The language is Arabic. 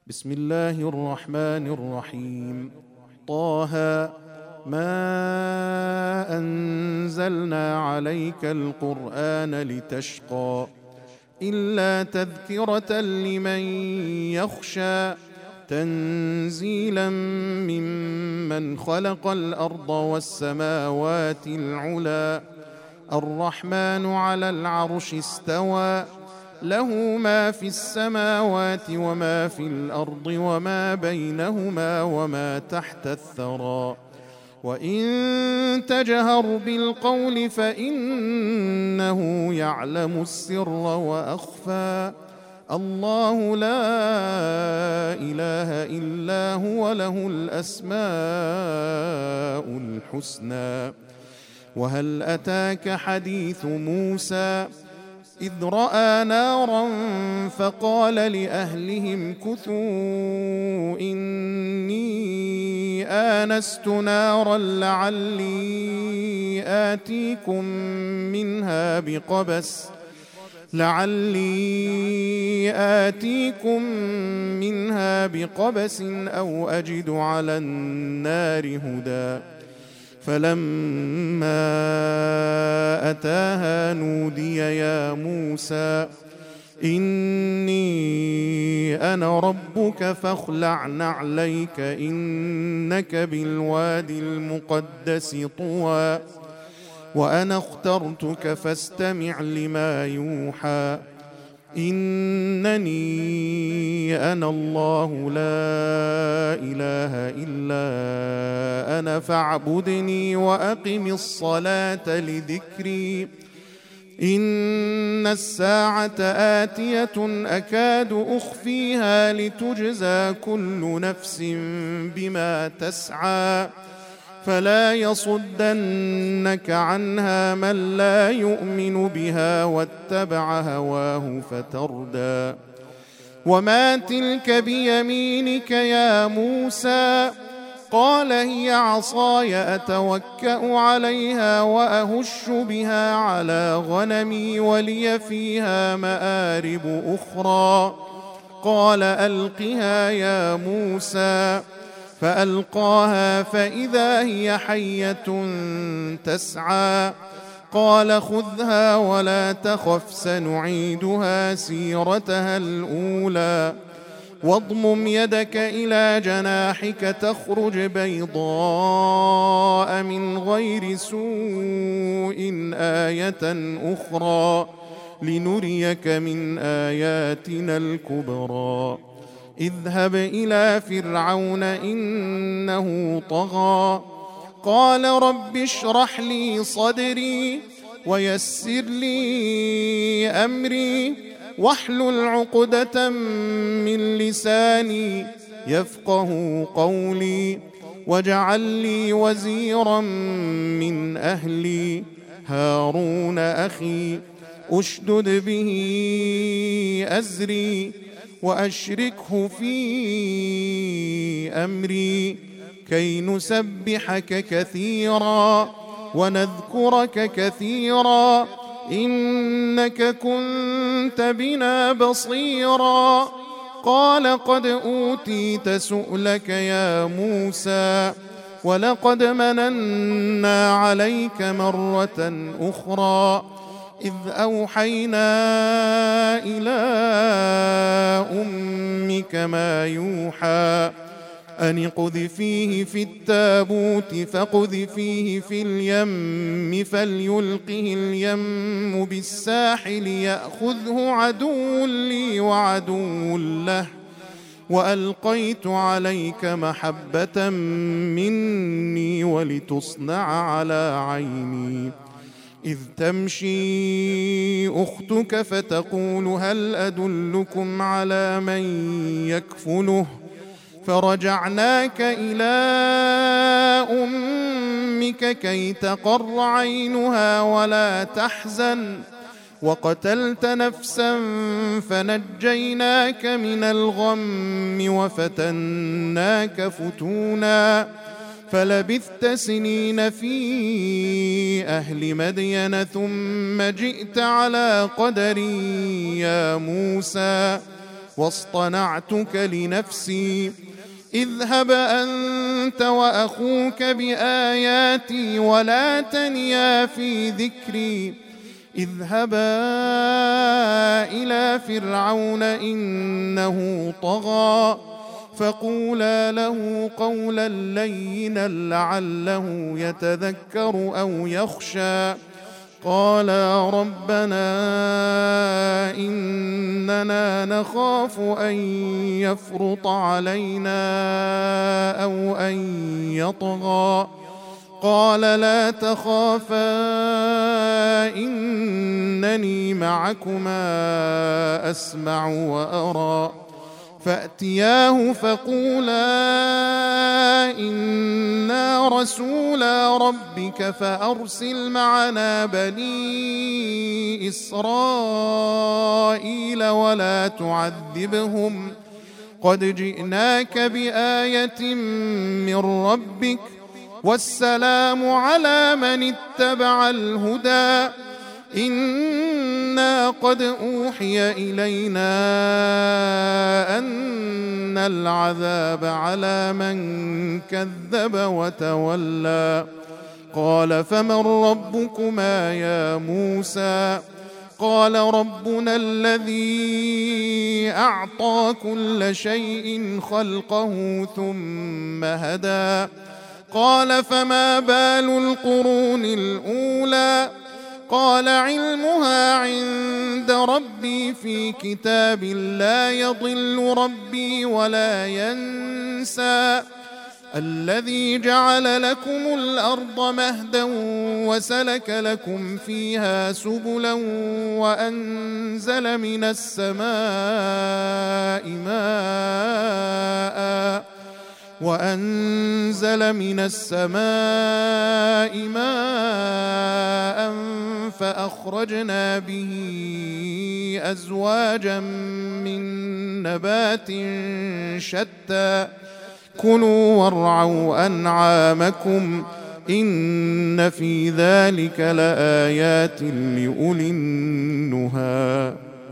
بسم الله الرحمن الرحيم. طه ما أنزلنا عليك القرآن لتشقى إلا تذكرة لمن يخشى تنزيلا ممن خلق الأرض والسماوات العلى الرحمن على العرش استوى له ما في السماوات وما في الأرض وما بينهما وما تحت الثرى وإن تجهر بالقول فإنه يعلم السر وأخفى الله لا إله إلا هو له الأسماء الحسنى. وهل أتاك حديث موسى إذ رأى نارا فقال لأهلهم كثوا إني آنست نارا لعلي آتيكم منها بقبس أو أجد على النار هدى فلما أتاها نودي يا موسى إني أنا ربك فاخلع نعليك إنك بالوادي المقدس طوى وأنا اخترتك فاستمع لما يوحى إنني أنا الله لا إله إلا أنا فاعبدني وأقم الصلاة لذكري إن الساعة آتية أكاد أخفيها لتجزى كل نفس بما تسعى فلا يصدنك عنها من لا يؤمن بها واتبع هواه فتردى وما تلك بيمينك يا موسى قال هي عصاي أتوكأ عليها وأهش بها على غنمي ولي فيها مآرب أخرى قال ألقها يا موسى فألقاها فإذا هي حية تسعى قال خذها ولا تخف سنعيدها سيرتها الأولى واضمم يدك إلى جناحك تخرج بيضاء من غير سوء آية أخرى لنريك من آياتنا الكبرى اذهب إلى فرعون إنه طغى قال رب اشرح لي صدري ويسر لي أمري واحلل عقدة من لساني يفقه قولي واجعل لي وزيرا من أهلي هارون أخي أشدد به أزري وأشركه في أمري كي نسبحك كثيرا ونذكرك كثيرا إنك كنت بنا بصيرا قال قد أوتيت سؤلك يا موسى ولقد مننا عليك مرة أخرى إذ أوحينا إلى أمك ما يوحى أن اقذفيه في التابوت فاقذفيه في اليم فليلقه اليم بالساحل يأخذه عدو لي وعدو له وألقيت عليك محبة مني ولتصنع على عيني إذ تمشي أختك فتقول هل أدلكم على من يكفله فرجعناك إلى أمك كي تقر عينها ولا تحزن وقتلت نفسا فنجيناك من الغم وفتناك فتونا فلبثت سنين في أهل مدين ثم جئت على قدري يا موسى واصطنعتك لنفسي اذهب أنت وأخوك بآياتي ولا تنيا في ذكري اذهبا إلى فرعون إنه طغى فقولا له قولا لينا لعله يتذكر أو يخشى قالا ربنا إننا نخاف أن يفرط علينا أو أن يطغى قال لا تخافا إنني معكما أسمع وأرى فأتياه فقولا إنا رسولا ربك فأرسل معنا بني إسرائيل ولا تعذبهم قد جئناك بآية من ربك والسلام على من اتبع الهدى إنا قد أوحي إلينا أن العذاب على من كذب وتولى قال فمن ربكما يا موسى قال ربنا الذي أعطى كل شيء خلقه ثم هدى قال فما بال القرون الأولى قال علمها عند ربي في كتاب لا يضل ربي ولا ينسى الذي جعل لكم الأرض مهدا وسلك لكم فيها سبلا وأنزل من السماء ماء فأخرجنا به أزواجا من نبات شتى كلوا وارعوا أنعامكم إن في ذلك لآيات لأولي النهى